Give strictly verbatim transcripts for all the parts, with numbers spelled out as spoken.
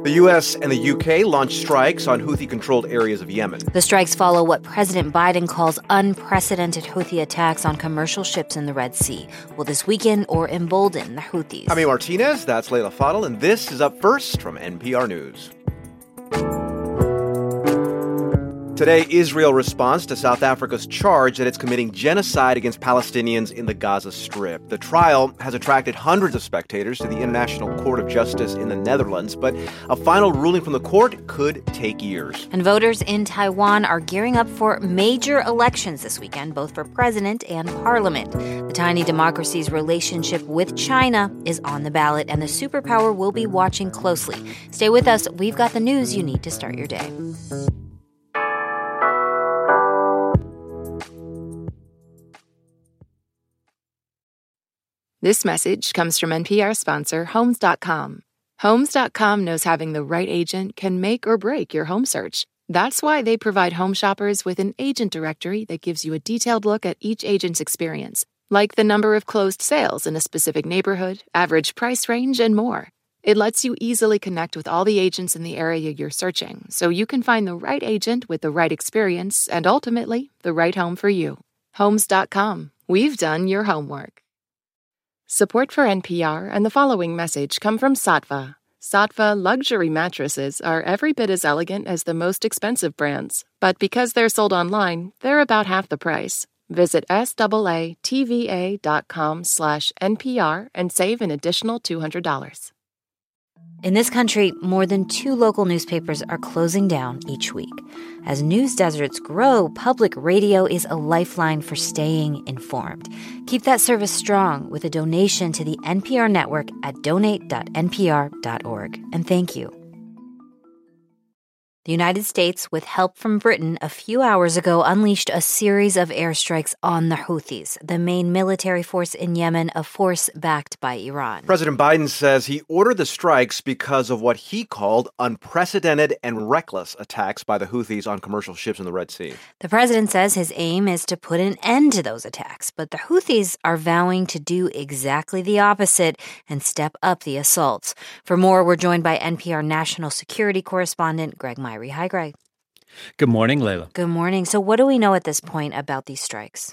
The U S and the U K launched strikes on Houthi-controlled areas of Yemen. The strikes follow what President Biden calls unprecedented Houthi attacks on commercial ships in the Red Sea. Will this weaken or embolden the Houthis? I'm Martinez, that's Leila Fadel, and this is Up First from N P R News. Today, Israel responds to South Africa's charge that it's committing genocide against Palestinians in the Gaza Strip. The trial has attracted hundreds of spectators to the International Court of Justice in the Netherlands, but a final ruling from the court could take years. And voters in Taiwan are gearing up for major elections this weekend, both for president and parliament. The tiny democracy's relationship with China is on the ballot, and the superpower will be watching closely. Stay with us. We've got the news you need to start your day. This message comes from N P R sponsor Homes dot com. Homes dot com knows having the right agent can make or break your home search. That's why they provide home shoppers with an agent directory that gives you a detailed look at each agent's experience, like the number of closed sales in a specific neighborhood, average price range, and more. It lets you easily connect with all the agents in the area you're searching, so you can find the right agent with the right experience and ultimately the right home for you. Homes dot com. We've done your homework. Support for N P R and the following message come from Saatva. Saatva luxury mattresses are every bit as elegant as the most expensive brands, but because they're sold online, they're about half the price. Visit S-A-A-T-V-A dot com slash NPR and save an additional two hundred dollars. In this country, more than two local newspapers are closing down each week. As news deserts grow, public radio is a lifeline for staying informed. Keep that service strong with a donation to the N P R network at donate dot N P R dot org. And thank you. The United States, with help from Britain, a few hours ago unleashed a series of airstrikes on the Houthis, the main military force in Yemen, a force backed by Iran. President Biden says he ordered the strikes because of what he called unprecedented and reckless attacks by the Houthis on commercial ships in the Red Sea. The president says his aim is to put an end to those attacks, but the Houthis are vowing to do exactly the opposite and step up the assaults. For more, we're joined by N P R national security correspondent Greg Myrie. Hi, Greg. Good morning, Leila. Good morning. So what do we know at this point about these strikes?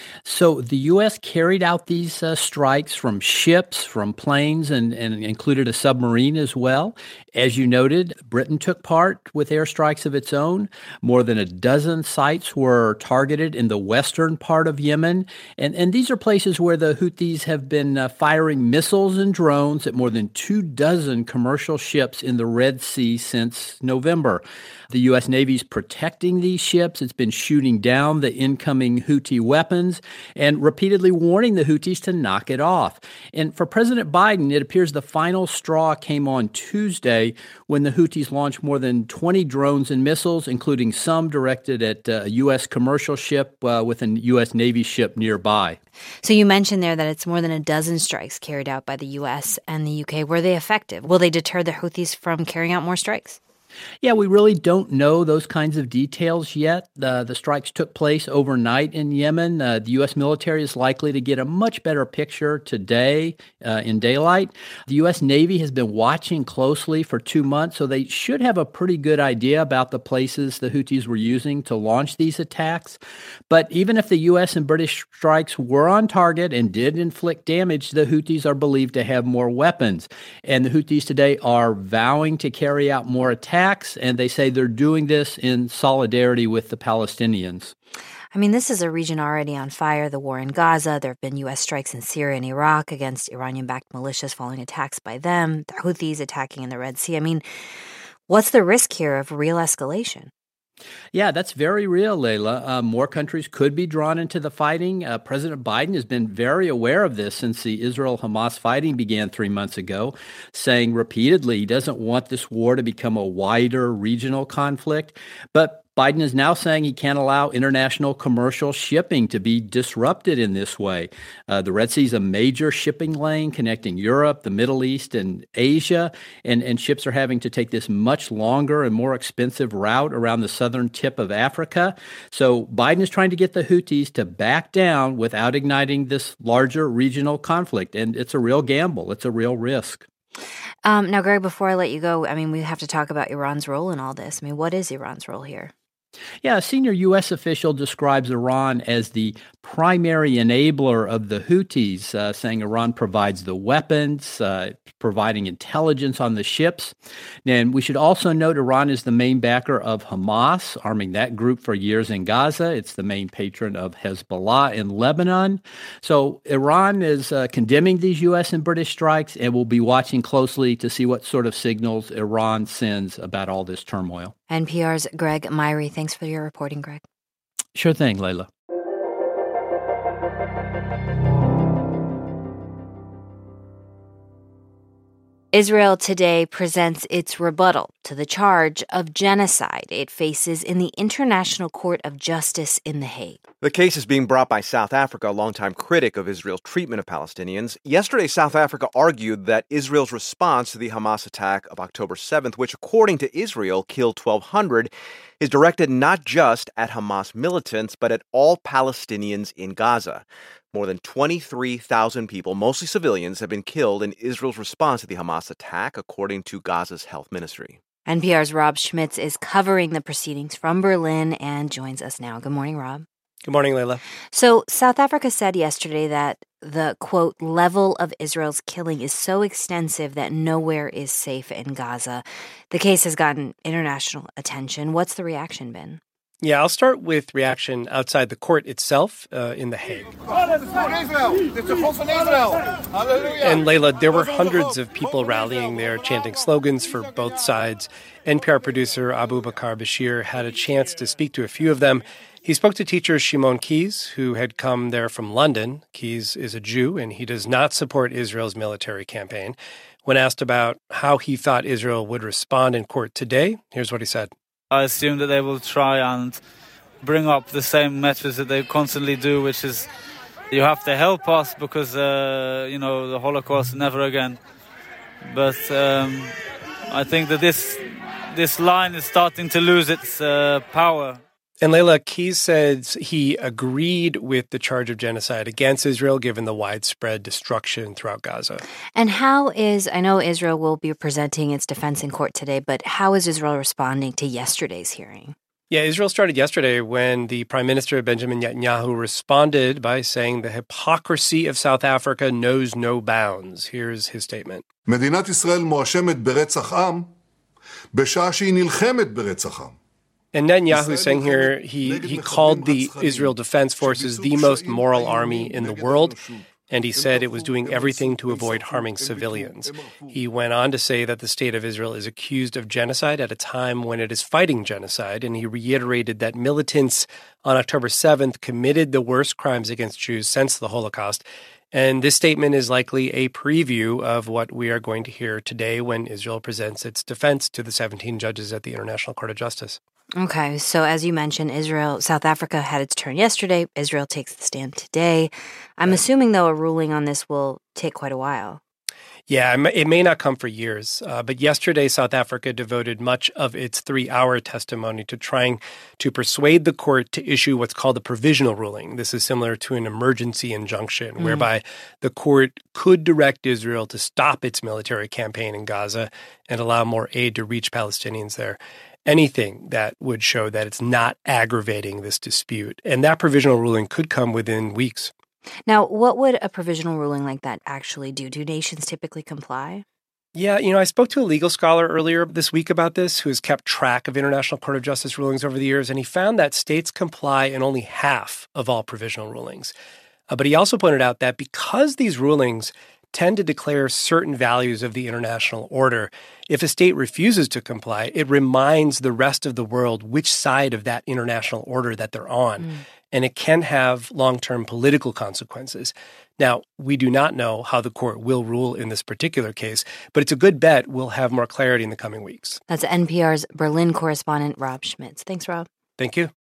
So the U S carried out these uh, strikes from ships, from planes, and, and included a submarine as well. As you noted, Britain took part with airstrikes of its own. More than a dozen sites were targeted in the western part of Yemen. And, and these are places where the Houthis have been uh, firing missiles and drones at more than two dozen commercial ships in the Red Sea since November. The U S Navy's protecting these ships. It's been shooting down the incoming Houthi weapons and repeatedly warning the Houthis to knock it off. And for President Biden, it appears the final straw came on Tuesday when the Houthis launched more than twenty drones and missiles, including some directed at a U S commercial ship uh, with a U S Navy ship nearby. So you mentioned there that it's more than a dozen strikes carried out by the U S and the U K. Were they effective? Will they deter the Houthis from carrying out more strikes? Yeah, we really don't know those kinds of details yet. Uh, the strikes took place overnight in Yemen. Uh, the U S military is likely to get a much better picture today uh, in daylight. The U S Navy has been watching closely for two months, so they should have a pretty good idea about the places the Houthis were using to launch these attacks. But even if the U S and British strikes were on target and did inflict damage, the Houthis are believed to have more weapons. And the Houthis today are vowing to carry out more attacks. And they say they're doing this in solidarity with the Palestinians. I mean, this is a region already on fire. The war in Gaza, there have been U S strikes in Syria and Iraq against Iranian-backed militias following attacks by them, the Houthis attacking in the Red Sea. I mean, what's the risk here of real escalation? Yeah, that's very real, Leila. Uh, more countries could be drawn into the fighting. Uh, President Biden has been very aware of this since the Israel-Hamas fighting began three months ago, saying repeatedly he doesn't want this war to become a wider regional conflict. But Biden is now saying he can't allow international commercial shipping to be disrupted in this way. Uh, the Red Sea is a major shipping lane connecting Europe, the Middle East, and Asia, and, and ships are having to take this much longer and more expensive route around the southern tip of Africa. So Biden is trying to get the Houthis to back down without igniting this larger regional conflict, and it's a real gamble. It's a real risk. Um, now, Greg, before I let you go, I mean, we have to talk about Iran's role in all this. I mean, what is Iran's role here? Yeah, a senior U S official describes Iran as the primary enabler of the Houthis, uh, saying Iran provides the weapons, uh, providing intelligence on the ships. And we should also note Iran is the main backer of Hamas, arming that group for years in Gaza. It's the main patron of Hezbollah in Lebanon. So Iran is uh, condemning these U S and British strikes, and we'll be watching closely to see what sort of signals Iran sends about all this turmoil. N P R's Greg Myrie. Thanks for your reporting, Greg. Sure thing, Layla. Israel today presents its rebuttal to the charge of genocide it faces in the International Court of Justice in The Hague. The case is being brought by South Africa, a longtime critic of Israel's treatment of Palestinians. Yesterday, South Africa argued that Israel's response to the Hamas attack of October seventh, which according to Israel killed twelve hundred, is directed not just at Hamas militants, but at all Palestinians in Gaza. More than twenty-three thousand people, mostly civilians, have been killed in Israel's response to the Hamas attack, according to Gaza's health ministry. N P R's Rob Schmitz is covering the proceedings from Berlin and joins us now. Good morning, Rob. Good morning, Layla. So South Africa said yesterday that the, quote, level of Israel's killing is so extensive that nowhere is safe in Gaza. The case has gotten international attention. What's the reaction been? Yeah, I'll start with reaction outside the court itself uh, in The Hague. And Layla, there were hundreds of people rallying there, chanting slogans for both sides. N P R producer Abu Bakar Bashir had a chance to speak to a few of them. He spoke to teacher Shimon Keys, who had come there from London. Keys is a Jew, and he does not support Israel's military campaign. When asked about how he thought Israel would respond in court today, here's what he said. I assume that they will try and bring up the same methods that they constantly do, which is you have to help us because, uh, you know, the Holocaust never again. But um, I think that this this line is starting to lose its uh, power. And Layla, Keys said he agreed with the charge of genocide against Israel, given the widespread destruction throughout Gaza. And how is, I know Israel will be presenting its defense in court today, but how is Israel responding to yesterday's hearing? Yeah, Israel started yesterday when the Prime Minister Benjamin Netanyahu responded by saying the hypocrisy of South Africa knows no bounds. Here's his statement. מדינת ישראל מואשמת ברצח עם בשעה שהיא נלחמת ברצח עם. And Netanyahu saying here he, he called the Israel Defense Forces the most moral army in the world, and he said it was doing everything to avoid harming civilians. He went on to say that the state of Israel is accused of genocide at a time when it is fighting genocide, and he reiterated that militants on October seventh committed the worst crimes against Jews since the Holocaust. And this statement is likely a preview of what we are going to hear today when Israel presents its defense to the seventeen judges at the International Court of Justice. Okay, so as you mentioned, Israel, South Africa had its turn yesterday. Israel takes the stand today. I'm right. assuming, though, a ruling on this will take quite a while. Yeah, it may not come for years. Uh, but yesterday, South Africa devoted much of its three-hour testimony to trying to persuade the court to issue what's called a provisional ruling. This is similar to an emergency injunction, mm. whereby the court could direct Israel to stop its military campaign in Gaza and allow more aid to reach Palestinians there. Anything that would show that it's not aggravating this dispute. And that provisional ruling could come within weeks. Now, what would a provisional ruling like that actually do? Do nations typically comply? Yeah, you know, I spoke to a legal scholar earlier this week about this who has kept track of International Court of Justice rulings over the years, and he found that states comply in only half of all provisional rulings. Uh, but he also pointed out that because these rulings tend to declare certain values of the international order, if a state refuses to comply, it reminds the rest of the world which side of that international order that they're on. Mm. And it can have long-term political consequences. Now, we do not know how the court will rule in this particular case, but it's a good bet we'll have more clarity in the coming weeks. That's N P R's Berlin correspondent, Rob Schmitz. Thanks, Rob. Thank you.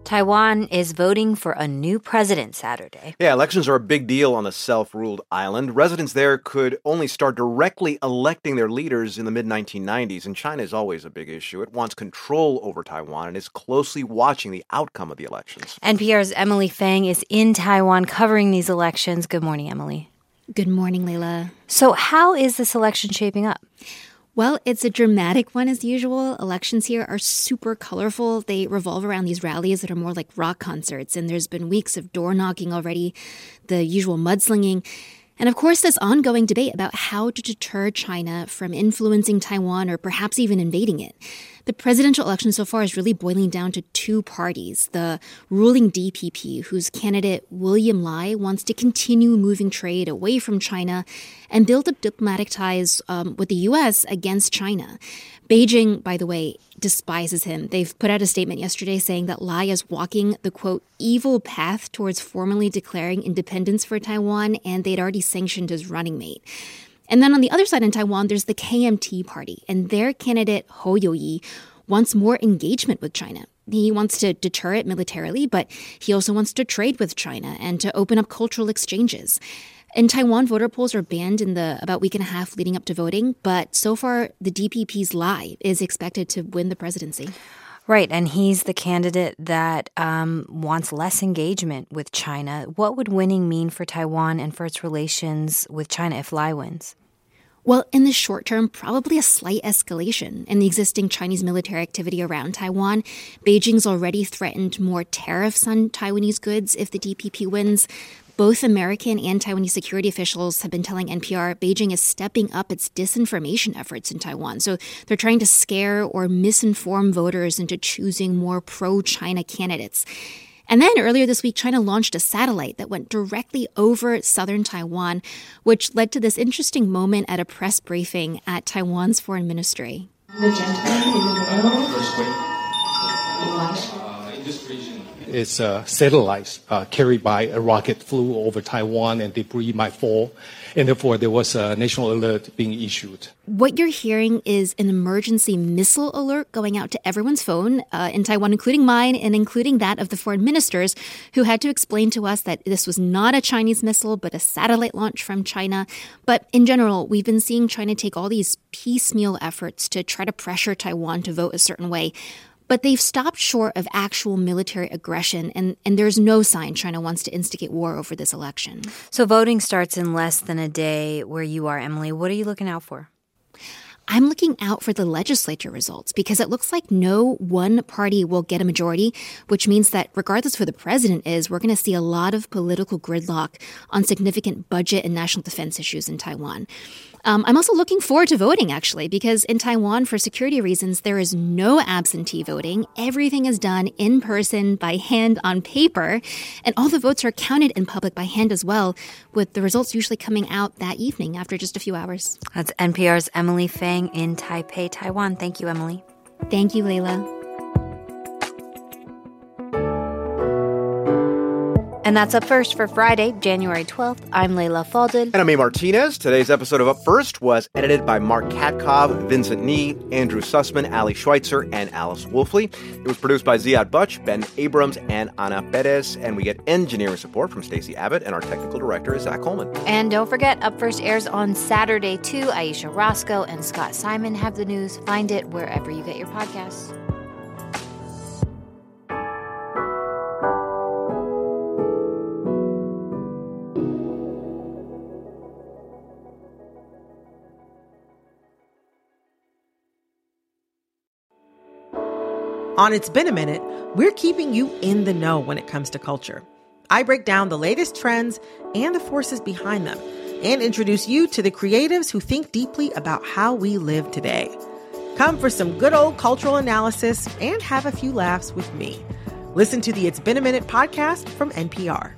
Taiwan is voting for a new president Saturday. Yeah, elections are a big deal on the self-ruled island. Residents there could only start directly electing their leaders in the mid nineteen nineties, and China is always a big issue. It wants control over Taiwan and is closely watching the outcome of the elections. N P R's Emily Fang is in Taiwan covering these elections. Good morning, Emily. Good morning, Layla. So how is this election shaping up? Well, it's a dramatic one as usual. Elections here are super colorful. They revolve around these rallies that are more like rock concerts. And there's been weeks of door knocking already, the usual mudslinging. And of course, this ongoing debate about how to deter China from influencing Taiwan or perhaps even invading it. The presidential election so far is really boiling down to two parties. The ruling D P P, whose candidate William Lai wants to continue moving trade away from China and build up diplomatic ties um, with the U S against China. Beijing, by the way, despises him. They've put out a statement yesterday saying that Lai is walking the, quote, evil path towards formally declaring independence for Taiwan, and they'd already sanctioned his running mate. And then on the other side in Taiwan, there's the K M T party, and their candidate, Hou You-yi, wants more engagement with China. He wants to deter it militarily, but he also wants to trade with China and to open up cultural exchanges. In Taiwan, voter polls are banned in the about week and a half leading up to voting, but so far, the D P P's Lai is expected to win the presidency. Right, and he's the candidate that um, wants less engagement with China. What would winning mean for Taiwan and for its relations with China if Lai wins? Well, in the short term, probably a slight escalation in the existing Chinese military activity around Taiwan. Beijing's already threatened more tariffs on Taiwanese goods if the D P P wins. Both American and Taiwanese security officials have been telling N P R Beijing is stepping up its disinformation efforts in Taiwan. So they're trying to scare or misinform voters into choosing more pro-China candidates. And then earlier this week, China launched a satellite that went directly over southern Taiwan, which led to this interesting moment at a press briefing at Taiwan's foreign ministry. The gentleman in the middle. First quick. Uh, in this region, it's a satellite uh, carried by a rocket flew over Taiwan and debris might fall. And therefore, there was a national alert being issued. What you're hearing is an emergency missile alert going out to everyone's phone uh, in Taiwan, including mine and including that of the foreign ministers, who had to explain to us that this was not a Chinese missile, but a satellite launch from China. But in general, we've been seeing China take all these piecemeal efforts to try to pressure Taiwan to vote a certain way. But they've stopped short of actual military aggression, and, and there's no sign China wants to instigate war over this election. So voting starts in less than a day where you are, Emily. What are you looking out for? I'm looking out for the legislature results because it looks like no one party will get a majority, which means that regardless of who the president is, we're going to see a lot of political gridlock on significant budget and national defense issues in Taiwan. Um, I'm also looking forward to voting, actually, because in Taiwan, for security reasons, there is no absentee voting. Everything is done in person, by hand, on paper, and all the votes are counted in public by hand as well, with the results usually coming out that evening after just a few hours. That's N P R's Emily Fang in Taipei, Taiwan. Thank you, Emily. Thank you, Layla. And that's Up First for Friday, January twelfth. I'm Layla Fadel. And I'm A. Martinez. Today's episode of Up First was edited by Mark Katkov, Vincent Nee, Andrew Sussman, Ali Schweitzer, and Alice Wolfley. It was produced by Ziad Butch, Ben Abrams, and Ana Perez. And we get engineering support from Stacey Abbott, and our technical director is Zach Coleman. And don't forget, Up First airs on Saturday, too. Aisha Roscoe and Scott Simon have the news. Find it wherever you get your podcasts. On It's Been a Minute, we're keeping you in the know when it comes to culture. I break down the latest trends and the forces behind them and introduce you to the creatives who think deeply about how we live today. Come for some good old cultural analysis and have a few laughs with me. Listen to the It's Been a Minute podcast from N P R.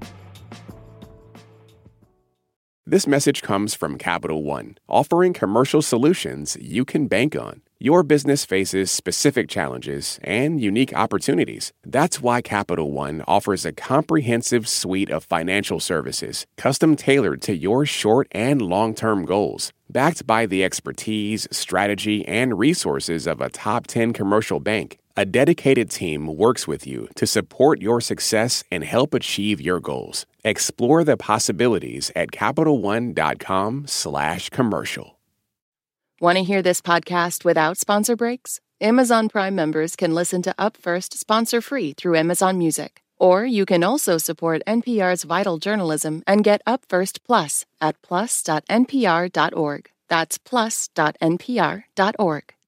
This message comes from Capital One, offering commercial solutions you can bank on. Your business faces specific challenges and unique opportunities. That's why Capital One offers a comprehensive suite of financial services, custom tailored to your short and long-term goals. Backed by the expertise, strategy, and resources of a top ten commercial bank, A dedicated team works with you to support your success and help achieve your goals. Explore the possibilities at CapitalOne.com slash commercial. Want to hear this podcast without sponsor breaks? Amazon Prime members can listen to Up First sponsor-free through Amazon Music. Or you can also support N P R's vital journalism and get Up First Plus at plus dot n p r dot org. That's plus dot n p r dot org.